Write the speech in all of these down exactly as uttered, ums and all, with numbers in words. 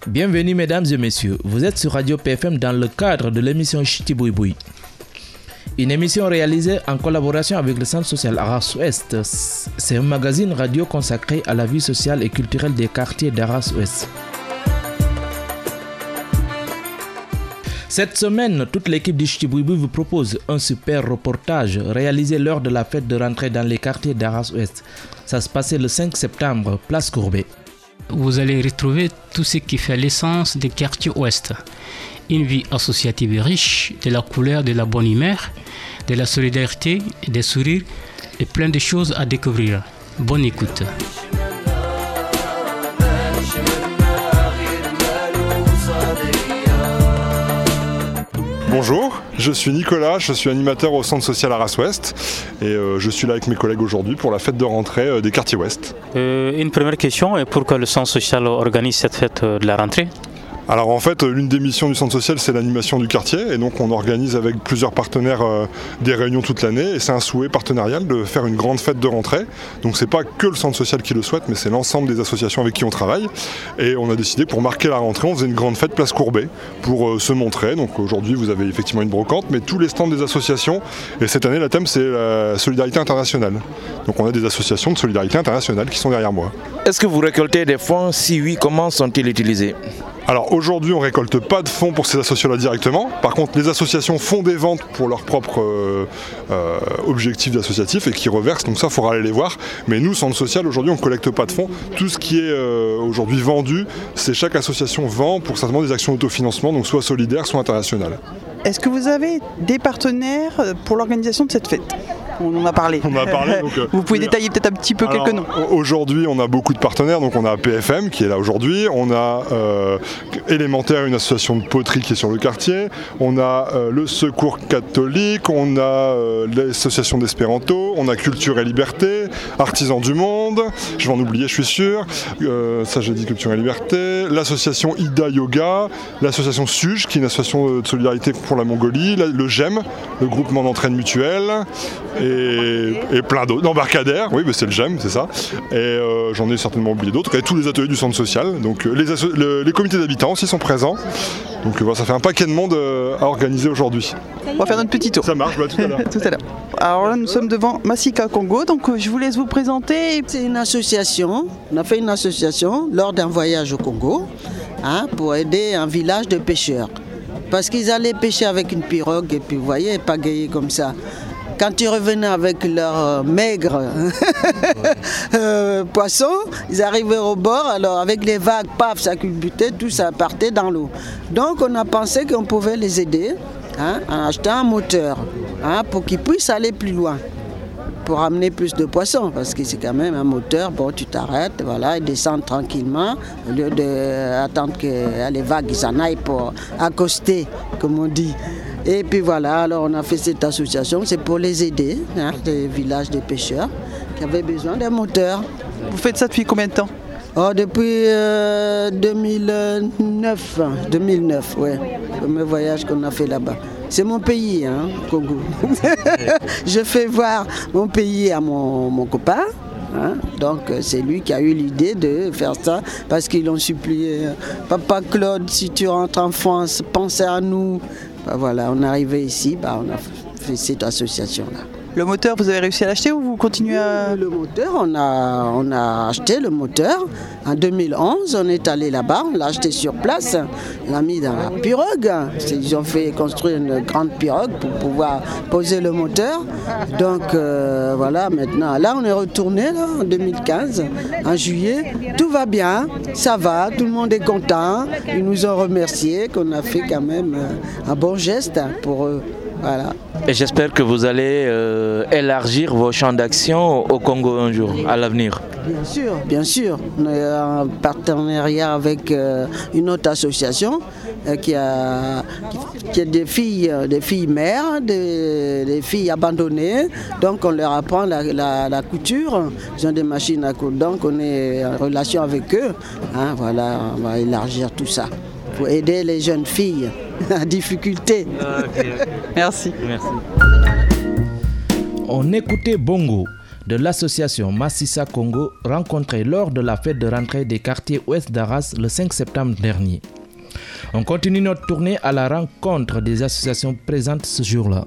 Bienvenue mesdames et messieurs, vous êtes sur Radio P F M dans le cadre de l'émission Ch'ti Boui Boui. Une émission réalisée en collaboration avec le Centre social Arras-Ouest. C'est un magazine radio consacré à la vie sociale et culturelle des quartiers d'Arras-Ouest. Cette semaine, toute l'équipe du Ch'ti Boui Boui vous propose un super reportage réalisé lors de la fête de rentrée dans les quartiers d'Arras-Ouest. Ça se passait le cinq septembre, place Courbet. Vous allez retrouver tout ce qui fait l'essence des quartiers ouest. Une vie associative riche de la couleur de la bonne humeur, de la solidarité, des sourires et plein de choses à découvrir. Bonne écoute. Bonjour, je suis Nicolas, je suis animateur au Centre social Arras-Ouest et euh, je suis là avec mes collègues aujourd'hui pour la fête de rentrée euh, des quartiers ouest. Euh, une première question, pourquoi le Centre social organise cette fête de la rentrée ? Alors en fait, l'une des missions du centre social, c'est l'animation du quartier et donc on organise avec plusieurs partenaires euh, des réunions toute l'année et c'est un souhait partenarial de faire une grande fête de rentrée. Donc c'est pas que le centre social qui le souhaite, mais c'est l'ensemble des associations avec qui on travaille. Et on a décidé pour marquer la rentrée, on faisait une grande fête place Courbet pour euh, se montrer. Donc aujourd'hui, vous avez effectivement une brocante, mais tous les stands des associations. Et cette année, le thème, c'est la solidarité internationale. Donc on a des associations de solidarité internationale qui sont derrière moi. Est-ce que vous récoltez des fonds? Si oui, comment sont-ils utilisés? Alors aujourd'hui, on ne récolte pas de fonds pour ces associations-là directement. Par contre, les associations font des ventes pour leurs propres euh, euh, objectifs associatifs et qui reversent. Donc ça, il faudra aller les voir. Mais nous, Centre social, aujourd'hui, on ne collecte pas de fonds. Tout ce qui est euh, aujourd'hui vendu, c'est chaque association vend pour certainement des actions d'autofinancement, donc soit solidaires, soit internationales. Est-ce que vous avez des partenaires pour l'organisation de cette fête ? On en a parlé. On en a parlé donc, euh, vous pouvez détailler peut-être un petit peu alors, quelques noms. Aujourd'hui, on a beaucoup de partenaires. Donc, on a P F M qui est là aujourd'hui. On a euh, Élémentaire, une association de poterie qui est sur le quartier. On a euh, le Secours catholique. On a euh, l'association d'Espéranto. On a Culture et Liberté, Artisans du Monde. Je vais en oublier, je suis sûr. Euh, ça, j'ai dit Culture et Liberté. L'association Ida Yoga. L'association SUGE, qui est une association de solidarité pour la Mongolie. Le G E M, le groupement d'entraide mutuelle. Et Et, et plein d'autres, l'embarcadère, oui, mais c'est le G E M, c'est ça. Et euh, j'en ai certainement oublié d'autres. Et tous les ateliers du centre social. Donc euh, les, asso- le, les comités d'habitants aussi sont présents. Donc euh, voilà, ça fait un paquet de monde euh, à organiser aujourd'hui. On va faire notre petit tour. Ça marche, bah, tout à l'heure. tout à l'heure. Alors là, nous sommes devant Masika Congo. Donc euh, je vous laisse vous présenter. C'est une association. On a fait une association lors d'un voyage au Congo, hein, pour aider un village de pêcheurs. Parce qu'ils allaient pêcher avec une pirogue et puis vous voyez, pagayer comme ça. Quand ils revenaient avec leurs maigres euh, poissons, ils arrivaient au bord, alors avec les vagues, paf, ça culbutait, tout ça partait dans l'eau. Donc on a pensé qu'on pouvait les aider, hein, en achetant un moteur, hein, pour qu'ils puissent aller plus loin, pour amener plus de poissons, parce que c'est quand même un moteur, bon tu t'arrêtes, voilà, ils descendent tranquillement, au lieu d'attendre que les vagues s'en aillent pour accoster, comme on dit. Et puis voilà, alors on a fait cette association, c'est pour les aider, hein, des villages de pêcheurs qui avaient besoin d'un moteur. Vous faites ça depuis combien de temps ? Oh, depuis euh, deux mille neuf, deux mille neuf, ouais, le premier voyage qu'on a fait là-bas. C'est mon pays, hein, Congo. Je fais voir mon pays à mon, mon copain. Hein? Donc c'est lui qui a eu l'idée de faire ça parce qu'ils l'ont supplié. Papa Claude, si tu rentres en France, pense à nous. Ben voilà, on est arrivé ici, ben on a fait cette association-là. Le moteur, vous avez réussi à l'acheter ou vous continuez à... Le moteur, on a, on a acheté le moteur. En deux mille onze, on est allé là-bas, on l'a acheté sur place. On l'a mis dans la pirogue. Ils ont fait construire une grande pirogue pour pouvoir poser le moteur. Donc euh, voilà, maintenant, là on est retourné là, en deux mille quinze, en juillet. Tout va bien, ça va, tout le monde est content. Ils nous ont remercié qu'on a fait quand même un bon geste pour eux. Voilà. Et j'espère que vous allez euh, élargir vos champs d'action au Congo un jour, à l'avenir. Bien sûr, bien sûr. On a un partenariat avec euh, une autre association euh, qui, a, qui, qui a des filles, des filles mères, des, des filles abandonnées. Donc on leur apprend la, la, la couture. Ils ont des machines à coudre. Donc on est en relation avec eux. Hein, voilà, on va élargir tout ça pour aider les jeunes filles en difficulté. Okay. Merci. Merci. On écoutait Bongo de l'association Massissa Congo rencontrés lors de la fête de rentrée des quartiers ouest d'Arras le cinq septembre dernier. On continue notre tournée à la rencontre des associations présentes ce jour-là.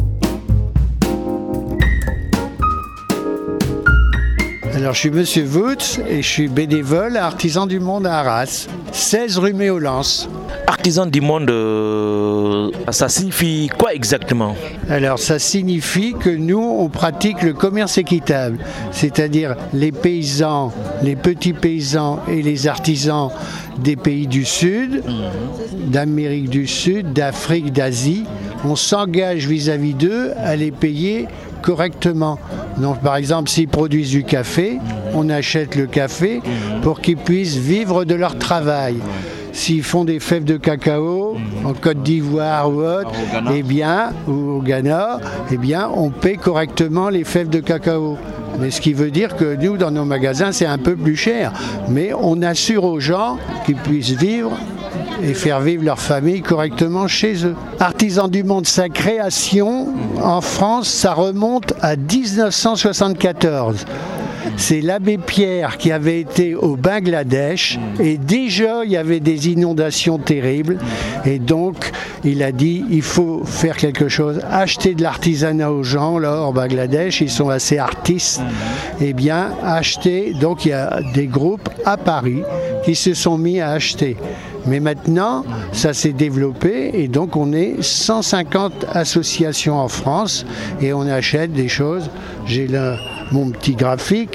Alors je suis Monsieur Woutz et je suis bénévole à Artisans du Monde à Arras, seize rue Méolance. Artisans du Monde, euh, ça signifie quoi exactement? Alors ça signifie que nous on pratique le commerce équitable, c'est-à-dire les paysans, les petits paysans et les artisans des pays du Sud, d'Amérique du Sud, d'Afrique, d'Asie, on s'engage vis-à-vis d'eux à les payer correctement. Donc par exemple s'ils produisent du café, on achète le café pour qu'ils puissent vivre de leur travail. S'ils font des fèves de cacao en Côte d'Ivoire ou autre, eh bien, ou au Ghana, eh bien, on paie correctement les fèves de cacao. Mais ce qui veut dire que nous, dans nos magasins, c'est un peu plus cher. Mais on assure aux gens qu'ils puissent vivre et faire vivre leur famille correctement chez eux. Artisans du Monde, sa création en France, ça remonte à dix-neuf cent soixante-quatorze. C'est l'abbé Pierre qui avait été au Bangladesh et déjà il y avait des inondations terribles et donc il a dit il faut faire quelque chose, acheter de l'artisanat aux gens là au Bangladesh, ils sont assez artistes, et bien acheter, donc il y a des groupes à Paris qui se sont mis à acheter. Mais maintenant, ça s'est développé et donc on est cent cinquante associations en France et on achète des choses. J'ai là mon petit graphique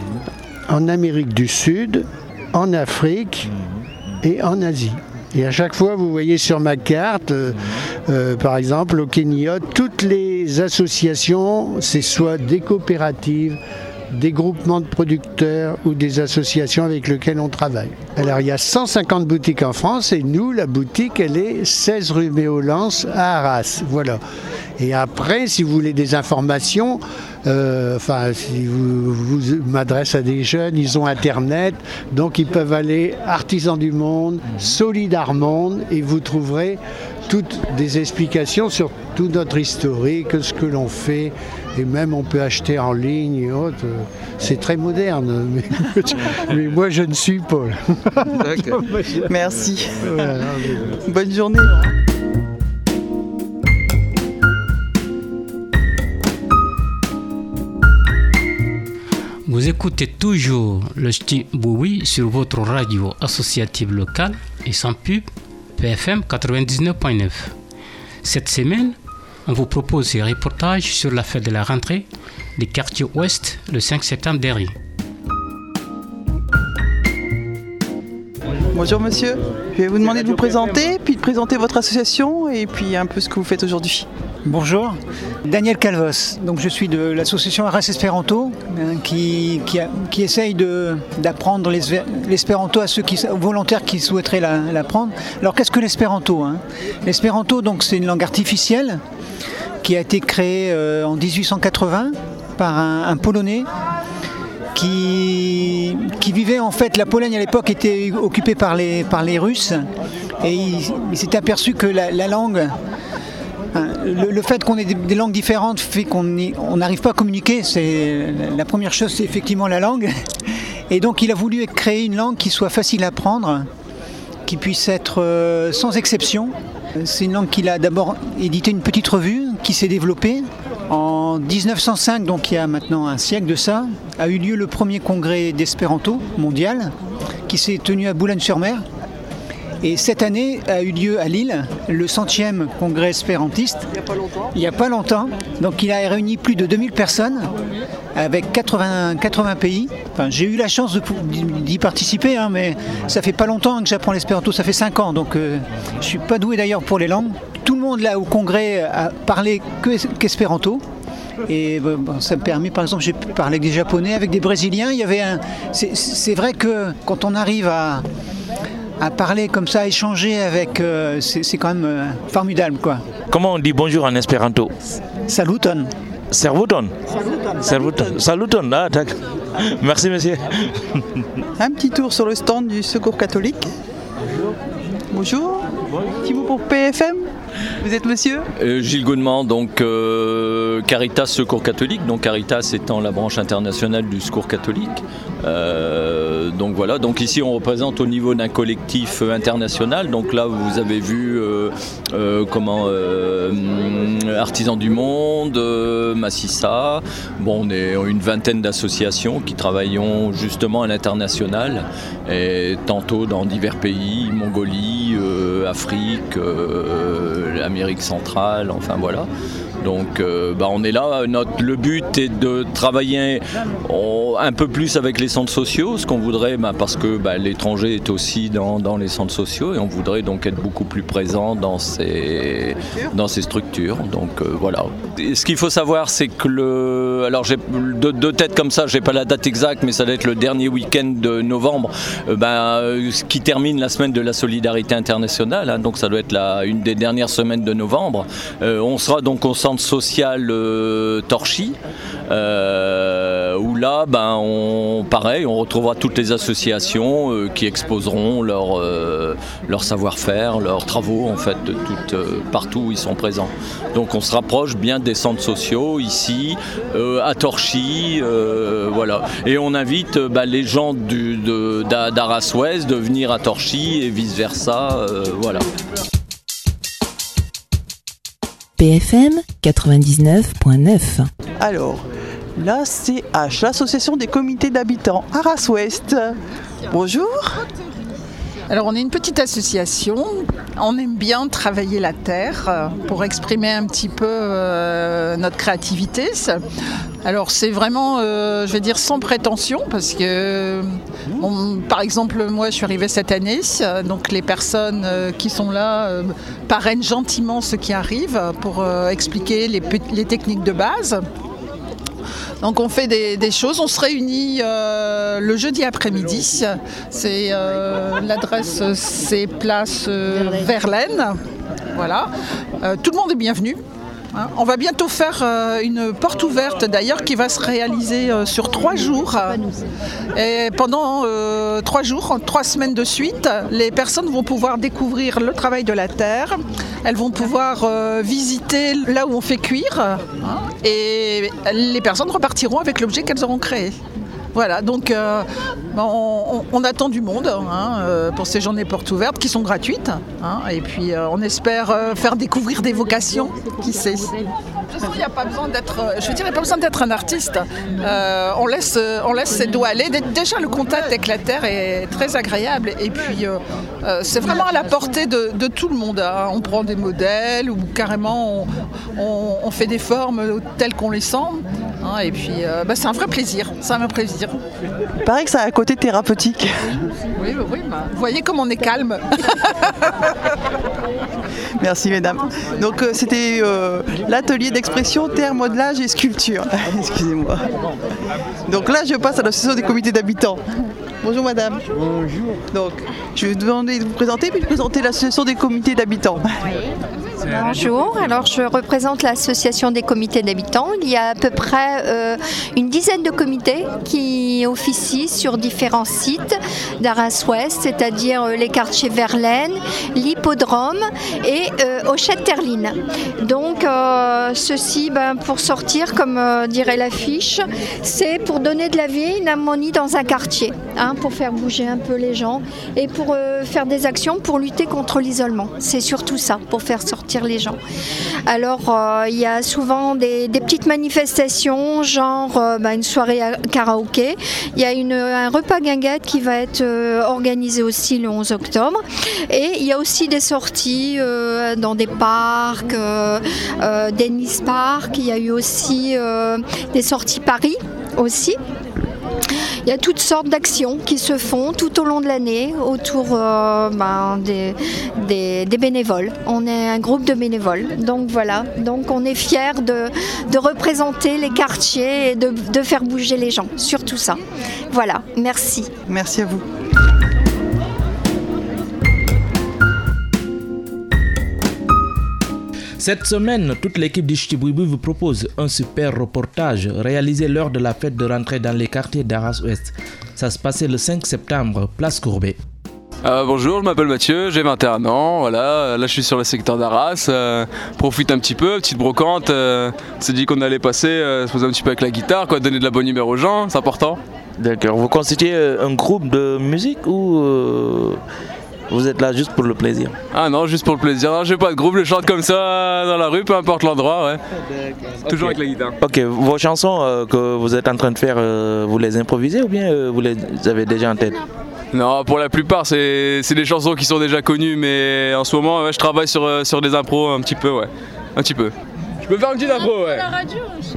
en Amérique du Sud, en Afrique et en Asie. Et à chaque fois, vous voyez sur ma carte, euh, euh, par exemple au Kenya, toutes les associations, c'est soit des coopératives, des groupements de producteurs ou des associations avec lesquelles on travaille. Alors il y a cent cinquante boutiques en France et nous, la boutique, elle est seize rue Méolance à Arras. Voilà. Et après, si vous voulez des informations, euh, enfin, si vous, vous m'adressez à des jeunes, ils ont Internet, donc ils peuvent aller Artisans du Monde, Solidar Monde, et vous trouverez toutes des explications sur tout notre historique, ce que l'on fait, et même on peut acheter en ligne et autres. C'est très moderne, mais, mais moi je ne suis pas là. Merci. Voilà. Bonne journée. Vous écoutez toujours le Ch'ti Boui sur votre radio associative locale et sans pub P F M quatre-vingt-dix-neuf point neuf. Cette semaine, on vous propose ces reportages sur la fête de la rentrée des quartiers ouest le cinq septembre dernier. Bonjour monsieur, je vais vous demander de vous présenter, puis de présenter votre association et puis un peu ce que vous faites aujourd'hui. Bonjour, Daniel Calvos. Donc je suis de l'association Arras Espéranto hein, qui, qui, a, qui essaye de, d'apprendre l'espéranto à ceux qui, aux volontaires qui souhaiteraient l'apprendre. Alors qu'est-ce que l'espéranto hein L'espéranto, donc, c'est une langue artificielle qui a été créée euh, en dix-huit cent quatre-vingts par un, un Polonais qui, qui vivait en fait, la Pologne à l'époque était occupée par les, par les Russes et il, il s'est aperçu que la, la langue... Le, le fait qu'on ait des, des langues différentes fait qu'on n'arrive pas à communiquer. C'est, la première chose, c'est effectivement la langue. Et donc, il a voulu créer une langue qui soit facile à apprendre, qui puisse être euh, sans exception. C'est une langue qu'il a d'abord édité une petite revue qui s'est développée. En dix-neuf cent cinq, donc il y a maintenant un siècle de ça, a eu lieu le premier congrès d'espéranto mondial qui s'est tenu à Boulogne-sur-Mer. Et cette année a eu lieu à Lille le centième congrès espérantiste. Il n'y a pas longtemps. Il n'y a pas longtemps. Donc il a réuni plus de deux mille personnes avec quatre-vingts, quatre-vingts pays. Enfin, j'ai eu la chance de, d'y participer, hein, mais ça fait pas longtemps que j'apprends l'espéranto, ça fait cinq ans. Donc euh, je ne suis pas doué d'ailleurs pour les langues. Tout le monde là au congrès a parlé que, qu'espéranto. Et bon, ça me permet, par exemple, j'ai parlé avec des Japonais, avec des Brésiliens. Il y avait un. C'est, c'est vrai que quand on arrive à à parler comme ça, à échanger avec, euh, c'est, c'est quand même euh, formidable, quoi. Comment on dit bonjour en espéranto? Saluton. Servuton. Servuton. Saluton. Ah, d'accord. Merci, monsieur. Un petit tour sur le stand du Secours catholique. Bonjour. Bonjour. Petit mot pour P F M. Vous êtes monsieur euh, Gilles Gounement, donc euh, Caritas Secours Catholique, donc Caritas étant la branche internationale du Secours catholique. Euh, donc voilà, donc ici on représente au niveau d'un collectif international. Donc là vous avez vu euh, euh, comment euh, Artisans du Monde, euh, Massissa. Bon, on est une vingtaine d'associations qui travaillons justement à l'international, et tantôt dans divers pays, Mongolie, euh, Afrique, euh, Amérique centrale, enfin voilà. Donc euh, bah, on est là, notre, le but est de travailler on, un peu plus avec les centres sociaux, ce qu'on voudrait, bah, parce que bah, l'étranger est aussi dans, dans les centres sociaux et on voudrait donc être beaucoup plus présent dans ces, dans ces structures. Donc euh, voilà. Et ce qu'il faut savoir, c'est que le... Alors j'ai deux, deux têtes comme ça, j'ai pas la date exacte, mais ça doit être le dernier week-end de novembre, euh, bah, euh, qui termine la semaine de la solidarité internationale, hein, donc ça doit être la, une des dernières semaines de novembre. Euh, on sera donc au centre social euh, Torchy, euh, où là, ben, on, pareil, on retrouvera toutes les associations euh, qui exposeront leur, euh, leur savoir-faire, leurs travaux, en fait, de toutes, euh, partout où ils sont présents. Donc on se rapproche bien des centres sociaux, ici, euh, à Torchy, euh, voilà. Et on invite euh, ben, les gens du, de, d'Arras-Ouest de venir à Torchy et vice-versa, euh, voilà. P F M quatre-vingt-dix-neuf point neuf. Alors, l'A C H, l'Association des comités d'habitants, Arras-Ouest. Bonjour. Alors on est une petite association, on aime bien travailler la terre pour exprimer un petit peu euh, notre créativité. Alors c'est vraiment, euh, je vais dire, sans prétention parce que, bon, par exemple, moi je suis arrivée cette année, donc les personnes euh, qui sont là euh, parrainent gentiment ceux qui arrivent pour euh, expliquer les, les techniques de base. Donc on fait des, des choses, on se réunit euh, le jeudi après-midi, c'est, euh, l'adresse c'est place euh, Verlaine, voilà, euh, tout le monde est bienvenu. Hein. On va bientôt faire euh, une porte ouverte d'ailleurs qui va se réaliser euh, sur trois jours. Et pendant euh, trois jours, trois semaines de suite, les personnes vont pouvoir découvrir le travail de la terre. Elles vont pouvoir euh, visiter là où on fait cuire. Hein, et les personnes repartiront avec l'objet qu'elles auront créé. Voilà, donc euh, on, on, on attend du monde hein, euh, pour ces journées portes ouvertes qui sont gratuites. Hein, et puis euh, on espère euh, faire découvrir des vocations, qui sait. Il n'y a pas besoin d'être, je veux dire, il n'y a pas besoin d'être un artiste. Euh, on laisse, on laisse ses doigts aller. Déjà, le contact avec la terre est très agréable. Et puis, euh, euh, c'est vraiment à la portée de, de tout le monde. Hein. On prend des modèles ou carrément on, on, on fait des formes telles qu'on les sent. Hein. Et puis, euh, bah, c'est un vrai plaisir. C'est un vrai plaisir. Il paraît que ça a un côté thérapeutique. Oui, oui, oui. Bah, vous voyez comme on est calme. Merci, mesdames. Donc, euh, c'était euh, l'atelier d'expression, terre, modelage et sculpture. Excusez-moi. Donc là, je passe à l'association des comités d'habitants. Bonjour, madame. Bonjour. Donc, je vais vous demander de vous présenter, puis de présenter l'association des comités d'habitants. Bonjour, alors je représente l'association des comités d'habitants. Il y a à peu près euh, une dizaine de comités qui officient sur différents sites d'Arras-Ouest, c'est-à-dire euh, les quartiers Verlaine, l'hippodrome et euh, Hochette-Terline. Donc euh, ceci, ben, pour sortir, comme euh, dirait l'affiche, c'est pour donner de la vie, une harmonie dans un quartier, hein, pour faire bouger un peu les gens et pour euh, faire des actions pour lutter contre l'isolement. C'est surtout ça, pour faire sortir les gens. Alors euh, il y a souvent des, des petites manifestations, genre euh, bah, une soirée à karaoké. Il y a une, un repas guinguette qui va être euh, organisé aussi le onze octobre. Et il y a aussi des sorties euh, dans des parcs, euh, euh, Dennis Park. Il y a eu aussi euh, des sorties Paris aussi. Il y a toutes sortes d'actions qui se font tout au long de l'année autour euh, ben, des, des, des bénévoles. On est un groupe de bénévoles. Donc voilà, donc on est fiers de, de représenter les quartiers et de, de faire bouger les gens. Surtout ça. Voilà, merci. Merci à vous. Cette semaine, toute l'équipe du Ch'ti Boui Boui vous propose un super reportage réalisé lors de la fête de rentrée dans les quartiers d'Arras-Ouest. Ça se passait le cinq septembre, place Courbet. Euh, bonjour, je m'appelle Mathieu, j'ai vingt et un ans, voilà, là je suis sur le secteur d'Arras, euh, profite un petit peu, petite brocante, euh, on s'est dit qu'on allait passer, euh, se poser un petit peu avec la guitare, quoi, donner de la bonne humeur aux gens, c'est important. D'accord, vous constituez un groupe de musique ou euh, vous êtes là juste pour le plaisir? Ah non, juste pour le plaisir, non, j'ai pas de groupe, je chante comme ça dans la rue, peu importe l'endroit, ouais. Toujours okay. Avec la guitare. Ok, vos chansons euh, que vous êtes en train de faire, euh, vous les improvisez ou bien euh, vous les avez déjà en tête? Non, pour la plupart, c'est des chansons qui sont déjà connues, mais en ce moment, ouais, je travaille sur, euh, sur des impros un petit peu, ouais. Un petit peu. Je peux faire une petite impro, ouais. La radio aussi.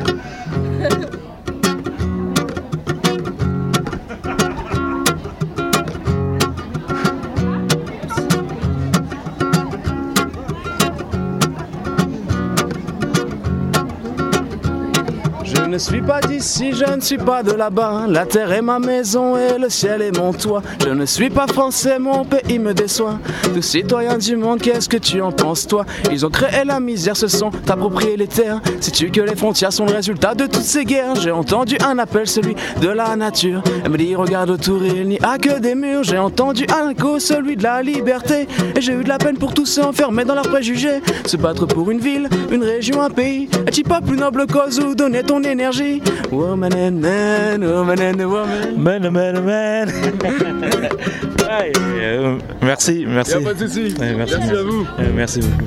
Je ne suis pas d'ici, je ne suis pas de là-bas. La terre est ma maison et le ciel est mon toit. Je ne suis pas français, mon pays me déçoit. Tous citoyens du monde, qu'est-ce que tu en penses toi? Ils ont créé la misère, se sont appropriés les terres. Sais-tu que les frontières sont le résultat de toutes ces guerres? J'ai entendu un appel, celui de la nature. Elle me dit regarde autour, il n'y a que des murs. J'ai entendu un écho, celui de la liberté. Et j'ai eu de la peine pour tous ceux enfermés dans leurs préjugés. Se battre pour une ville, une région, un pays. Est-il pas plus noble cause où donner ton énergie? Woman and man, woman and woman. Man, man, man. Ouais, euh, merci, merci. Y'a pas de soucis. Ouais, merci, merci à vous. Euh, merci beaucoup.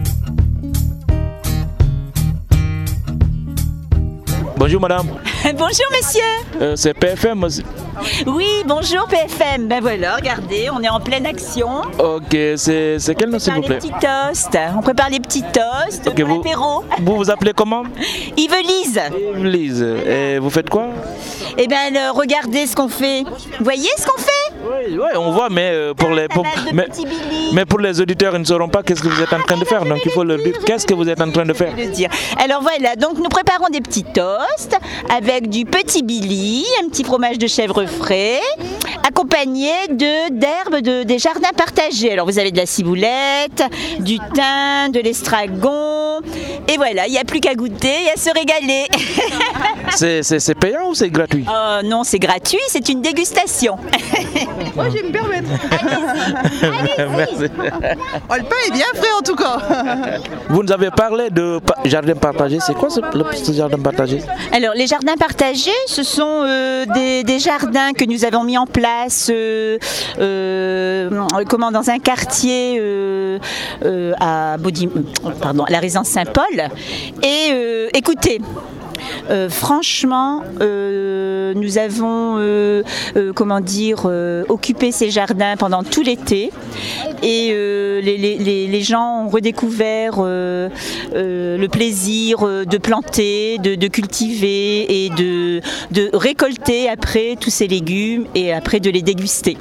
Bonjour madame. Bonjour monsieur. Euh, c'est P F M aussi. Oui, bonjour P F M. Ben voilà, regardez, on est en pleine action. Ok, c'est quel nom s'il vous plaît? Les petits toasts. On prépare les petits toasts okay, pour vous, l'apéro. Vous vous appelez comment? Yvelise. Yvelise. Et vous faites quoi? Eh bien, regardez ce qu'on fait. Vous voyez ce qu'on fait? Oui, oui, on voit, mais euh, pour les pour, mais, mais pour les auditeurs, ils ne sauront pas qu'est-ce que vous êtes en train de faire. Donc il faut leur dire qu'est-ce que vous êtes en train de faire. Alors voilà, donc nous préparons des petits toasts avec du petit Billy, un petit fromage de chèvre frais, accompagné de d'herbes de, des jardins partagés. Alors vous avez de la ciboulette, du thym, de l'estragon, et voilà, il n'y a plus qu'à goûter et à se régaler. C'est payant ou c'est gratuit? Oh non, c'est gratuit, c'est une dégustation. Moi, je vais me permettre. Merci. Oh, le pain est bien frais en tout cas. Vous nous avez parlé de jardin partagé. C'est quoi ce, ce jardin partagé? Alors, les jardins partagés, ce sont euh, des, des jardins que nous avons mis en place euh, euh, comment, dans un quartier euh, euh, à, Baudim, pardon, à la résidence Saint-Paul. Et euh, écoutez, Euh, franchement, euh, nous avons euh, euh, comment dire, euh, occupé ces jardins pendant tout l'été et euh, les, les, les gens ont redécouvert euh, euh, le plaisir de planter, de, de cultiver et de, de récolter après tous ces légumes et après de les déguster.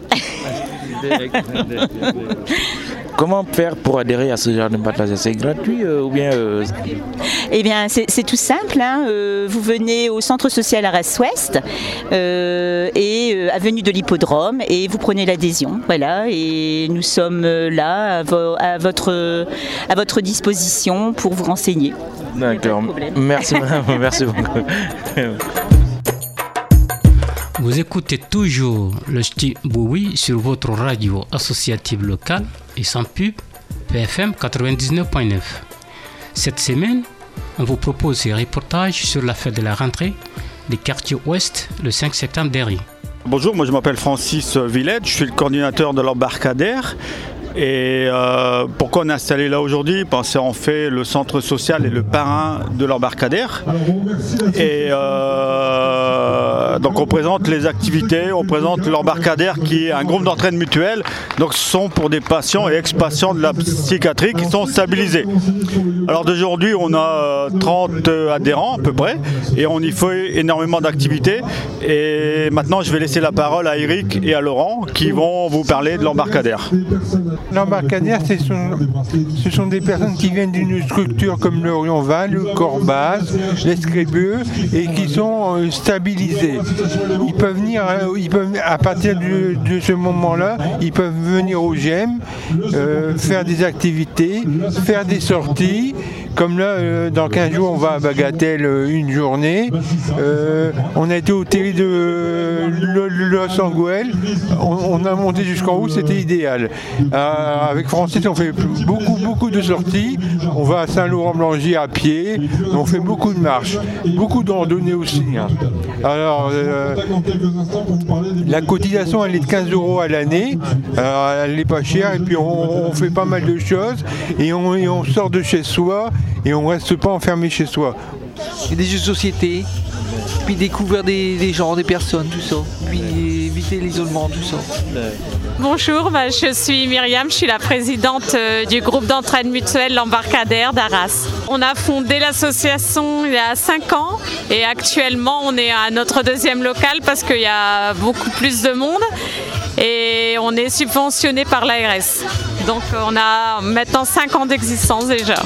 Comment faire pour adhérer à ce jardin partagé? C'est gratuit euh, ou bien euh... Eh bien, c'est tout simple. Hein. Euh, vous venez au centre social Arras-Ouest euh, et euh, avenue de l'Hippodrome et vous prenez l'adhésion. Voilà, et nous sommes là à, vo à, votre, à votre disposition pour vous renseigner. D'accord. Merci, madame. Merci beaucoup. Vous écoutez toujours le Ch'ti Boui sur votre radio associative locale et sans pub P F M quatre-vingt-dix-neuf point neuf. Cette semaine, on vous propose un reportage sur la fête de la rentrée des quartiers ouest le cinq septembre dernier. Bonjour, moi je m'appelle Francis Villette, je suis le coordinateur de l'embarcadère. Et euh, pourquoi on est installé là aujourd'hui? Parce qu'en fait, le centre social est le parrain de l'embarcadère. Et euh, donc on présente les activités, on présente l'embarcadère qui est un groupe d'entraide mutuelle. Donc ce sont pour des patients et ex-patients de la psychiatrie qui sont stabilisés. Alors d'aujourd'hui, on a trente adhérents à peu près et on y fait énormément d'activités. Et maintenant, je vais laisser la parole à Eric et à Laurent qui vont vous parler de l'embarcadère. L'embarcadère, ce sont, ce sont des personnes qui viennent d'une structure comme l'Orient-Val, le Corbaz, l'Escrébeux et qui sont euh, stabilisés. Ils peuvent venir, ils peuvent, à partir de, de ce moment-là, ils peuvent venir au G E M, euh, faire des activités, faire des sorties, Comme là, euh, dans quinze jours, on va à Bagatelle euh, une journée. Euh, on a été au terri de euh, Los Angeles. On, on a monté jusqu'en haut, c'était idéal. Euh, avec Francis, on fait beaucoup, beaucoup de sorties. On va à Saint-Laurent-Blangy à pied. On fait beaucoup de marches, beaucoup de randonnées aussi. Hein. Alors, euh, la cotisation, elle est de quinze euros à l'année. Alors, elle n'est pas chère. Et puis, on, on fait pas mal de choses. Et on, et on sort de chez soi. Et on ne reste pas enfermé chez soi. Il y a des jeux de société, puis découvrir des, des gens, des personnes, tout ça. Puis éviter l'isolement, tout ça. Bonjour, bah, je suis Myriam, je suis la présidente euh, du groupe d'entraide mutuelle L'Embarcadère d'Arras. On a fondé l'association il y a cinq ans et actuellement on est à notre deuxième local parce qu'il y a beaucoup plus de monde et on est subventionné par l'A R S. Donc on a maintenant cinq ans d'existence déjà.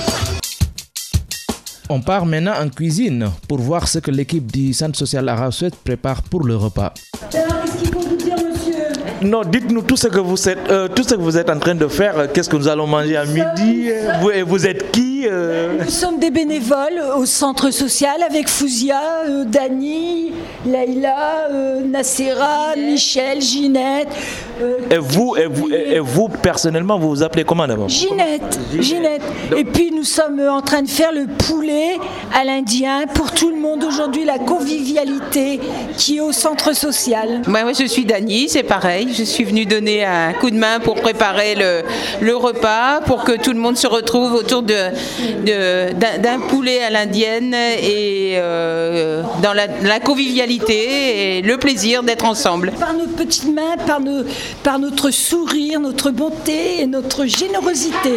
On part maintenant en cuisine pour voir ce que l'équipe du Centre social Arras-Ouest prépare pour le repas. Alors, qu'est-ce qu'il faut vous dire, monsieur ? Non, dites-nous tout ce que vous êtes, euh, tout ce que vous êtes en train de faire. Qu'est-ce que nous allons manger à midi ? Vous, vous êtes qui euh... Nous sommes des bénévoles au centre social avec Fouzia, euh, Dani, Leïla, euh, Nassera, Michel, Ginette. Euh, et, vous, et, vous, et, et vous, personnellement, vous vous appelez comment d'abord ? Ginette, Ginette. Et puis nous sommes en train de faire le poulet à l'Indien pour tout le monde aujourd'hui, la convivialité qui est au centre social. Moi, moi je suis Dani, c'est pareil. Je suis venue donner un coup de main pour préparer le, le repas, pour que tout le monde se retrouve autour de, de, d'un, d'un poulet à l'indienne et euh, dans la, la convivialité et le plaisir d'être ensemble. Par nos petites mains, par, nos, par notre sourire, notre bonté et notre générosité.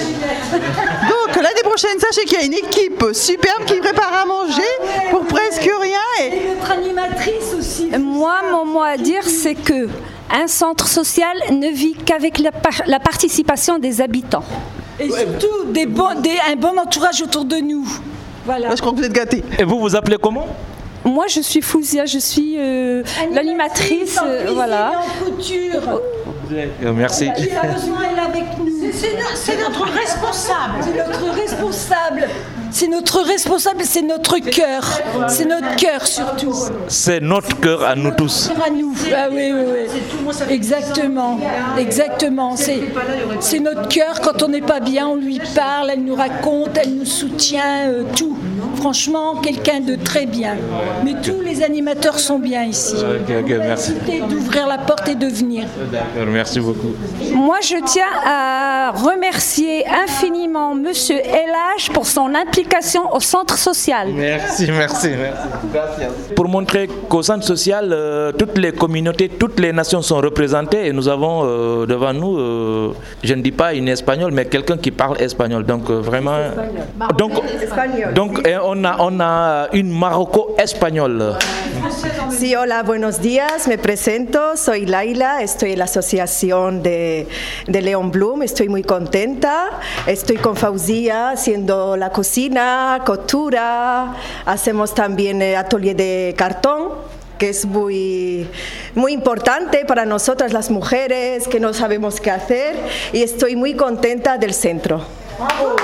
Donc l'année prochaine, sachez qu'il y a une équipe superbe qui prépare à manger pour presque rien. Et, et notre animatrice aussi. Moi, mon mot à dire, c'est que un centre social ne vit qu'avec la, par- la participation des habitants. Et surtout des bons, des, un bon entourage autour de nous. Voilà. Là, je crois que vous êtes gâtés. Et vous, vous appelez comment ? Moi, je suis Fouzia, je suis euh, l'animatrice. Euh, voilà. En couture. Merci. Malheureusement, elle est avec nous. C'est, c'est notre responsable. C'est notre responsable. C'est notre responsable, c'est notre cœur. C'est notre cœur surtout. C'est notre cœur à nous tous. À nous. Ah oui, oui, oui. Exactement. Exactement. C'est, c'est notre cœur. Quand on n'est pas bien, on lui parle, elle nous raconte, elle nous soutient, euh, tout. Franchement, quelqu'un de très bien. Mais tous les animateurs sont bien ici. Ok, ok, merci. D'ouvrir la porte et de venir. D'accord, merci beaucoup. Moi, je tiens à remercier infiniment Monsieur Elage pour son implication au centre social. Merci, merci, merci. Pour montrer qu'au centre social, euh, toutes les communautés, toutes les nations sont représentées et nous avons euh, devant nous, euh, je ne dis pas une espagnole, mais quelqu'un qui parle espagnol. Donc euh, vraiment, donc, donc et on a on a une Marocco-espagnole. Sí, hola, buenos días, me presento, soy Laila, estoy en la asociación de, de Leon Blum, estoy muy contenta, estoy con Fauzia haciendo la cocina, costura, hacemos también el atelier de cartón, que es muy, muy importante para nosotras las mujeres, que no sabemos qué hacer, y estoy muy contenta del centro. ¡Bravo!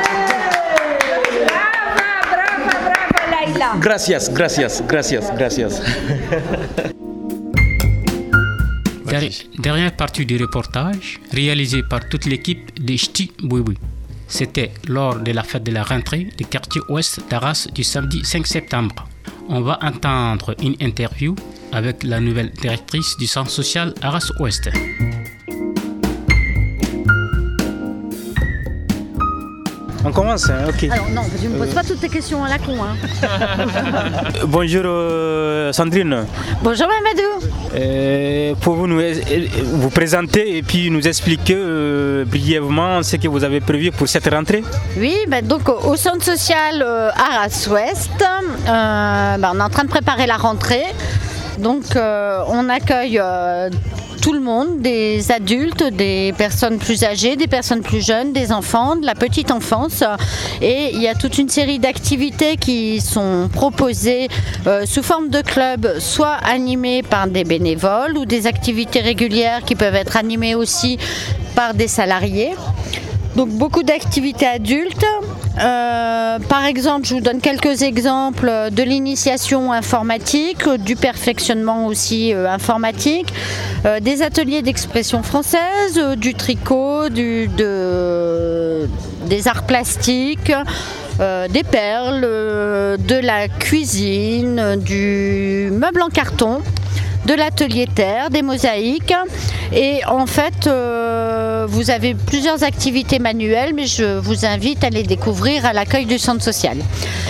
Gracias, gracias, gracias, gracias. Dernière partie du reportage, réalisée par toute l'équipe de Ch'ti Bouiboui. C'était lors de la fête de la rentrée du quartier ouest d'Arras du samedi cinq septembre. On va entendre une interview avec la nouvelle directrice du centre social Arras-Ouest. On commence, hein, ok. Alors non, tu ne me poses pas toutes tes questions à la con. Hein. Bonjour euh, Sandrine. Bonjour Mamadou. Euh, Pouvez-vous nous vous présenter et puis nous expliquer euh, brièvement ce que vous avez prévu pour cette rentrée? Oui, bah, donc au, au centre social euh, Arras-Ouest, euh, bah, on est en train de préparer la rentrée. Donc euh, on accueille euh, tout le monde, des adultes, des personnes plus âgées, des personnes plus jeunes, des enfants, de la petite enfance. Et il y a toute une série d'activités qui sont proposées euh, sous forme de club, soit animées par des bénévoles ou des activités régulières qui peuvent être animées aussi par des salariés. Donc beaucoup d'activités adultes. Euh, par exemple, je vous donne quelques exemples de l'initiation informatique, du perfectionnement aussi euh, informatique, euh, des ateliers d'expression française, euh, du tricot, du, de, des arts plastiques, euh, des perles, euh, de la cuisine, du meuble en carton, de l'atelier terre, des mosaïques. Et en fait, euh, vous avez plusieurs activités manuelles, mais je vous invite à les découvrir à l'accueil du centre social.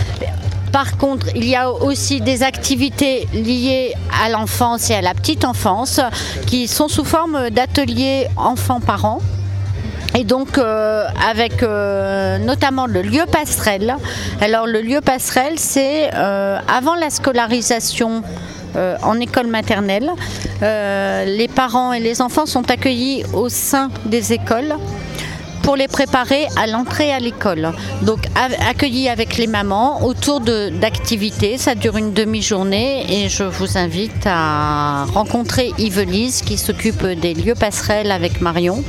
Par contre, il y a aussi des activités liées à l'enfance et à la petite enfance qui sont sous forme d'ateliers enfants-parents. Et donc euh, avec euh, notamment le lieu passerelle. Alors le lieu passerelle, c'est euh, avant la scolarisation euh, en école maternelle. Euh, les parents et les enfants sont accueillis au sein des écoles pour les préparer à l'entrée à l'école. Donc accueillis avec les mamans autour de, d'activités. Ça dure une demi-journée et je vous invite à rencontrer Yves-Lise qui s'occupe des lieux passerelles avec Marion.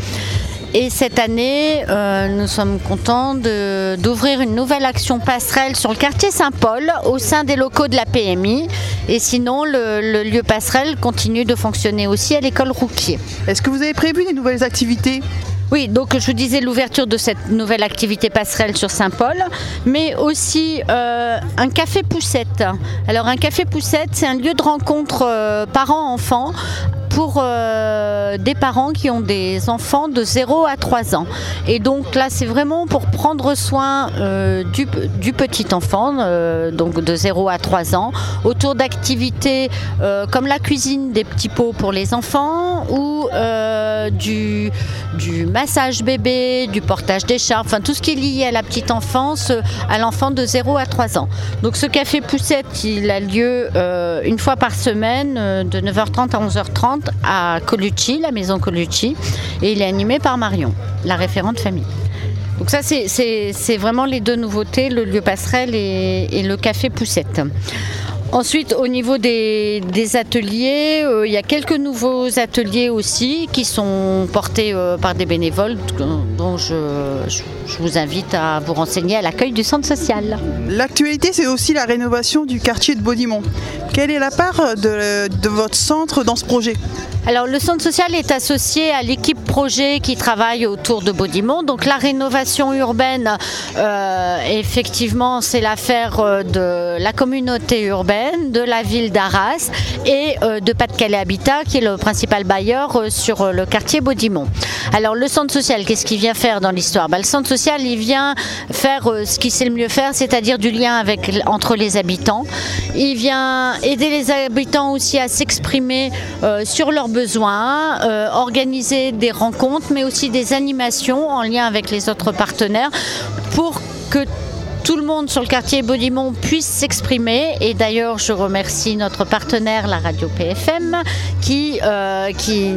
Et cette année, euh, nous sommes contents de, d'ouvrir une nouvelle action passerelle sur le quartier Saint-Paul au sein des locaux de la P M I. Et sinon, le, le lieu passerelle continue de fonctionner aussi à l'école Rouquier. Est-ce que vous avez prévu des nouvelles activités ? Oui, donc je vous disais l'ouverture de cette nouvelle activité passerelle sur Saint-Paul, mais aussi euh, un café poussette. Alors un café poussette, c'est un lieu de rencontre euh, parents-enfants pour euh, des parents qui ont des enfants de zéro à trois ans. Et donc là, c'est vraiment pour prendre soin euh, du, du petit enfant, euh, donc de zéro à trois ans, autour d'activités euh, comme la cuisine des petits pots pour les enfants ou euh, du, du massage bébé, du portage d'écharpe, enfin tout ce qui est lié à la petite enfance, à l'enfant de zéro à trois ans. Donc ce café poussette, il a lieu euh, une fois par semaine euh, de neuf heures trente à onze heures trente à Colucci, la maison Colucci, et il est animé par Marion, la référente famille. Donc ça, c'est, c'est, c'est vraiment les deux nouveautés, le lieu passerelle et, et le café poussette. Ensuite, au niveau des, des ateliers, euh, il y a quelques nouveaux ateliers aussi qui sont portés euh, par des bénévoles dont je, je, je vous invite à vous renseigner à l'accueil du centre social. L'actualité, c'est aussi la rénovation du quartier de Baudimont. Quelle est la part de, de votre centre dans ce projet ? Alors le centre social est associé à l'équipe projet qui travaille autour de Baudimont. Donc la rénovation urbaine, euh, effectivement, c'est l'affaire de la communauté urbaine, de la ville d'Arras et euh, de Pas-de-Calais Habitat, qui est le principal bailleur euh, sur le quartier Baudimont. Alors le centre social, qu'est-ce qu'il vient faire dans l'histoire ? Ben, le centre social, il vient faire euh, ce qu'il sait le mieux faire, c'est-à-dire du lien avec, entre les habitants. Il vient aider les habitants aussi à s'exprimer euh, sur leurs besoins, euh, organiser des rencontres, mais aussi des animations en lien avec les autres partenaires pour que tout le monde sur le quartier Baudimont puisse s'exprimer. Et d'ailleurs, je remercie notre partenaire, la radio P F M, qui, euh, qui,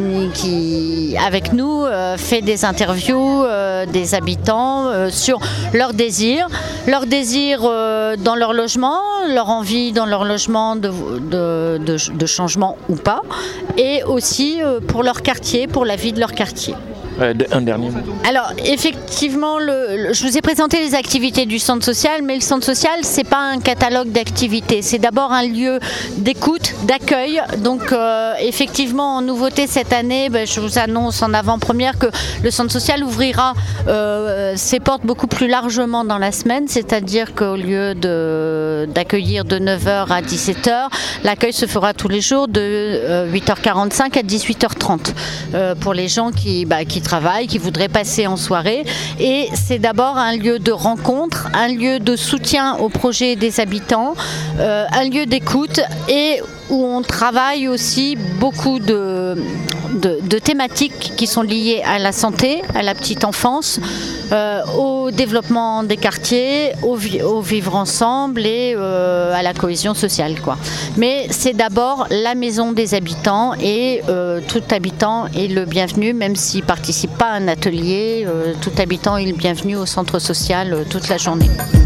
qui avec nous, euh, fait des interviews euh, des habitants euh, sur leurs désirs, leurs désirs euh, dans leur logement, leur envie dans leur logement de, de, de, de changement ou pas, et aussi euh, pour leur quartier, pour la vie de leur quartier. Un dernier mot. Alors effectivement, le, le, je vous ai présenté les activités du centre social, mais le centre social, c'est pas un catalogue d'activités, c'est d'abord un lieu d'écoute, d'accueil. Donc euh, effectivement, en nouveauté cette année, ben, je vous annonce en avant-première que le centre social ouvrira euh, ses portes beaucoup plus largement dans la semaine, c'est-à-dire qu'au lieu de, d'accueillir de neuf heures à dix-sept heures, l'accueil se fera tous les jours de euh, huit heures quarante-cinq à dix-huit heures trente euh, pour les gens qui, bah, qui travail, qui voudraient passer en soirée. Et c'est d'abord un lieu de rencontre, un lieu de soutien aux projets des habitants, euh, un lieu d'écoute et où on travaille aussi beaucoup de, de, de thématiques qui sont liées à la santé, à la petite enfance, euh, au développement des quartiers, au, vi- au vivre ensemble et euh, à la cohésion sociale, quoi. Mais c'est d'abord la maison des habitants et euh, tout habitant est le bienvenu, même s'il ne participe pas à un atelier, euh, tout habitant est le bienvenu au centre social euh, toute la journée.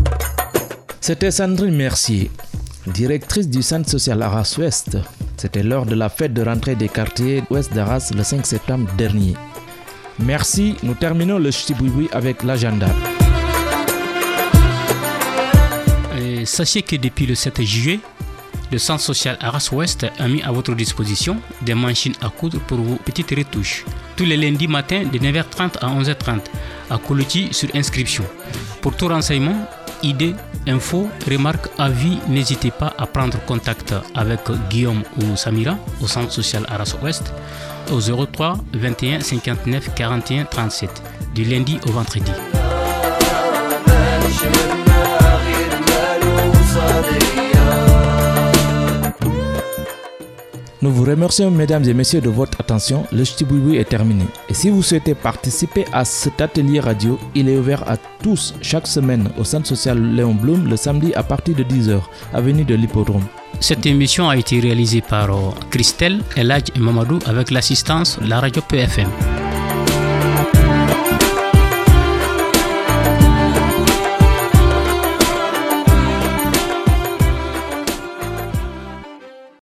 C'était Sandrine Mercier, directrice du centre social Arras-Ouest. C'était lors de la fête de rentrée des quartiers ouest d'Arras le cinq septembre dernier. Merci, nous terminons le Ch'ti-Boui-Boui avec l'agenda. Et sachez que depuis le sept juillet, le centre social Arras Ouest a mis à votre disposition des machines à coudre pour vos petites retouches. Tous les lundis matins de neuf heures trente à onze heures trente à Koulouti sur inscription. Pour tout renseignement, idées, infos, remarques, avis, n'hésitez pas à prendre contact avec Guillaume ou Samira au centre social Arras Ouest au zéro trois vingt et un cinquante-neuf quarante et un trente-sept du lundi au vendredi. Nous vous remercions mesdames et messieurs de votre attention. Le Ch'ti-Boui-Boui est terminé. Et si vous souhaitez participer à cet atelier radio, il est ouvert à tous chaque semaine au centre social Léon Blum le samedi à partir de dix heures, avenue de l'Hippodrome. Cette émission a été réalisée par Christelle, Eladj et Mamadou avec l'assistance de la radio P F M.